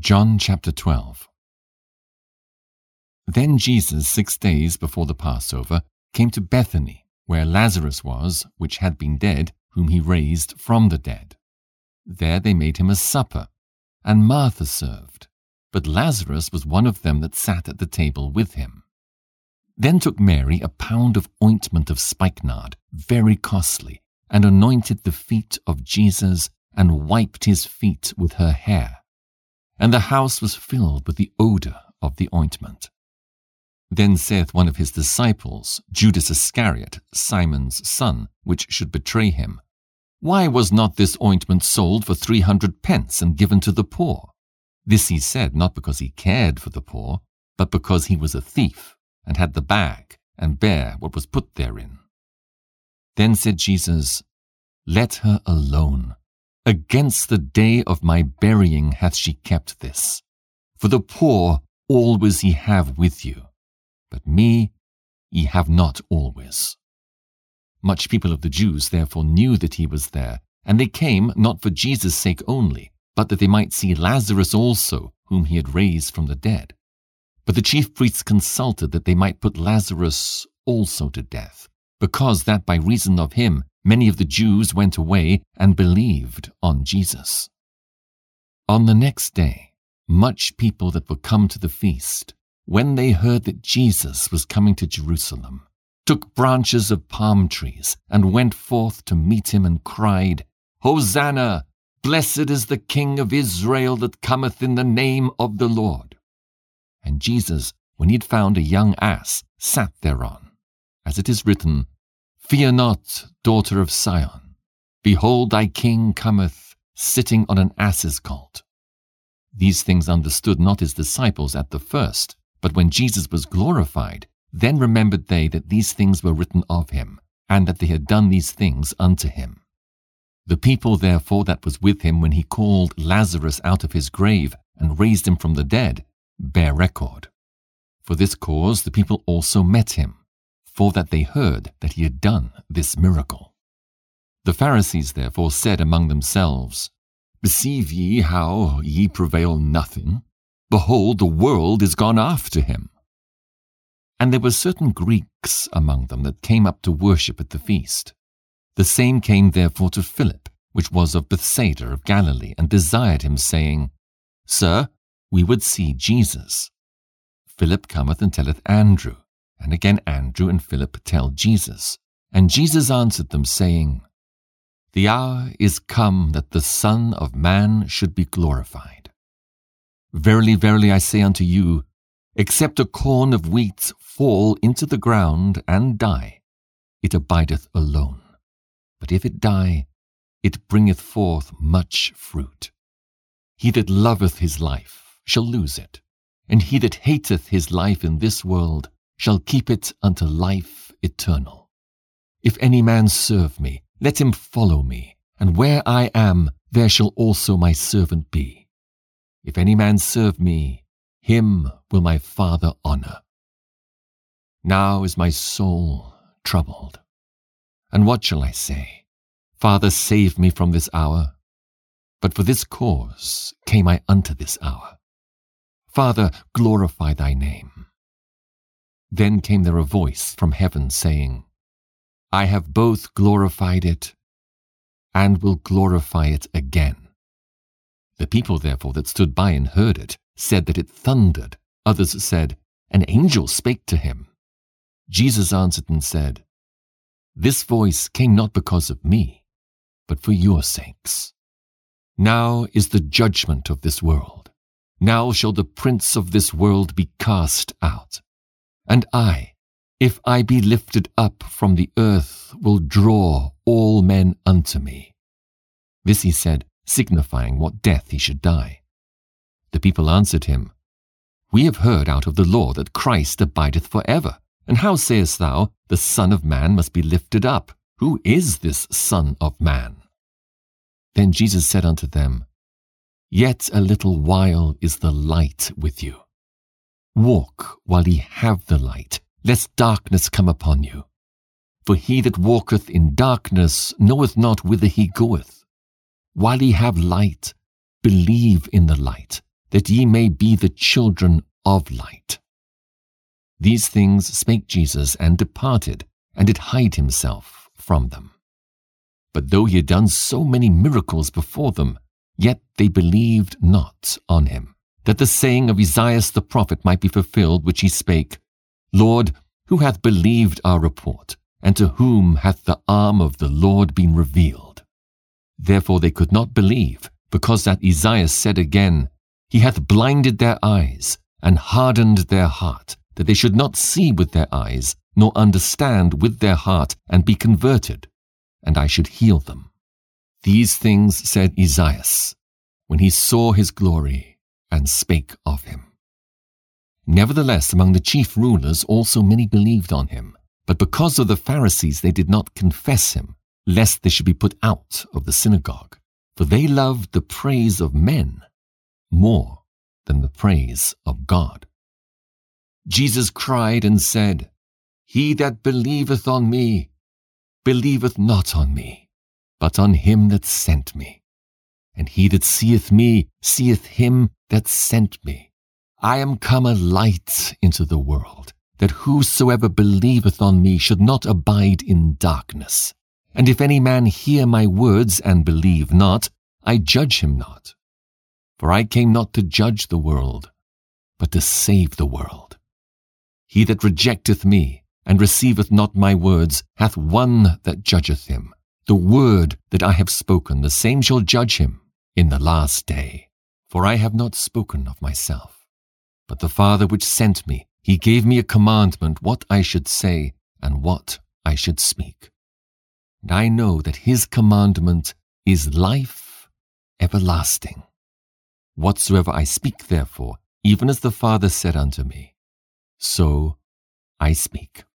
John chapter 12. Then Jesus, 6 days before the Passover, came to Bethany, where Lazarus was, which had been dead, whom he raised from the dead. There they made him a supper, and Martha served, but Lazarus was one of them that sat at the table with him. Then took Mary a pound of ointment of spikenard, very costly, and anointed the feet of Jesus, and wiped his feet with her hair. And the house was filled with the odour of the ointment. Then saith one of his disciples, Judas Iscariot, Simon's son, which should betray him, Why was not this ointment sold for 300 pence and given to the poor? This he said not because he cared for the poor, but because he was a thief, and had the bag, and bare what was put therein. Then said Jesus, Let her alone. Against the day of my burying hath she kept this. For the poor always ye have with you, but me ye have not always. Much people of the Jews therefore knew that he was there, and they came not for Jesus' sake only, but that they might see Lazarus also, whom he had raised from the dead. But the chief priests consulted that they might put Lazarus also to death, because that by reason of him many of the Jews went away and believed on Jesus. On the next day, much people that were come to the feast, when they heard that Jesus was coming to Jerusalem, took branches of palm trees and went forth to meet him and cried, Hosanna! Blessed is the King of Israel that cometh in the name of the Lord. And Jesus, when he had found a young ass, sat thereon, as it is written, Fear not, daughter of Sion. Behold, thy king cometh, sitting on an ass's colt. These things understood not his disciples at the first, but when Jesus was glorified, then remembered they that these things were written of him, and that they had done these things unto him. The people therefore that was with him when he called Lazarus out of his grave, and raised him from the dead, bear record. For this cause the people also met him, for that they heard that he had done this miracle. The Pharisees therefore said among themselves, Perceive ye how ye prevail nothing? Behold, the world is gone after him. And there were certain Greeks among them that came up to worship at the feast. The same came therefore to Philip, which was of Bethsaida of Galilee, and desired him, saying, Sir, we would see Jesus. Philip cometh and telleth Andrew, and again Andrew and Philip tell Jesus. And Jesus answered them, saying, The hour is come that the Son of Man should be glorified. Verily, verily, I say unto you, except a corn of wheat fall into the ground and die, it abideth alone. But if it die, it bringeth forth much fruit. He that loveth his life shall lose it, and he that hateth his life in this world shall keep it unto life eternal. If any man serve me, let him follow me, and where I am, there shall also my servant be. If any man serve me, him will my Father honor. Now is my soul troubled. And what shall I say? Father, save me from this hour. But for this cause came I unto this hour. Father, glorify thy name. Then came there a voice from heaven, saying, I have both glorified it, and will glorify it again. The people therefore that stood by and heard it said that it thundered. Others said, An angel spake to him. Jesus answered and said, This voice came not because of me, but for your sakes. Now is the judgment of this world. Now shall the prince of this world be cast out. And I, if I be lifted up from the earth, will draw all men unto me. This he said, signifying what death he should die. The people answered him, We have heard out of the law that Christ abideth for ever. And how sayest thou, the Son of Man must be lifted up? Who is this Son of Man? Then Jesus said unto them, Yet a little while is the light with you. Walk while ye have the light, lest darkness come upon you. For he that walketh in darkness knoweth not whither he goeth. While ye have light, believe in the light, that ye may be the children of light. These things spake Jesus, and departed, and did hide himself from them. But though he had done so many miracles before them, yet they believed not on him, that the saying of Esaias the prophet might be fulfilled, which he spake, Lord, who hath believed our report, and to whom hath the arm of the Lord been revealed? Therefore they could not believe, because that Esaias said again, He hath blinded their eyes, and hardened their heart, that they should not see with their eyes, nor understand with their heart, and be converted, and I should heal them. These things said Esaias, when he saw his glory, and spake of him. Nevertheless, among the chief rulers also many believed on him, but because of the Pharisees they did not confess him, lest they should be put out of the synagogue. For they loved the praise of men more than the praise of God. Jesus cried and said, He that believeth on me, believeth not on me, but on him that sent me. And he that seeth me, seeth him that sent me. I am come a light into the world, that whosoever believeth on me should not abide in darkness. And if any man hear my words and believe not, I judge him not. For I came not to judge the world, but to save the world. He that rejecteth me, and receiveth not my words, hath one that judgeth him. The word that I have spoken, the same shall judge him in the last day. For I have not spoken of myself, but the Father which sent me, he gave me a commandment what I should say and what I should speak. And I know that his commandment is life everlasting. Whatsoever I speak, therefore, even as the Father said unto me, so I speak.